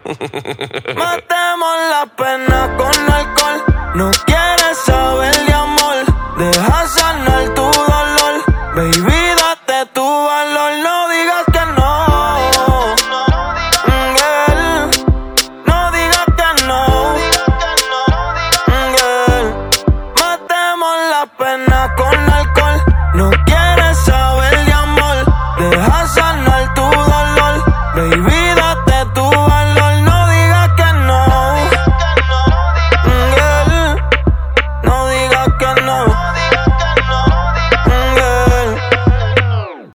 Matemos la pena con alcohol. No quieres saber de amor. Deja sanar tu dolor. Baby, date tu valor. No digas que no. Girl. No digas que no. Girl. Matemos la pena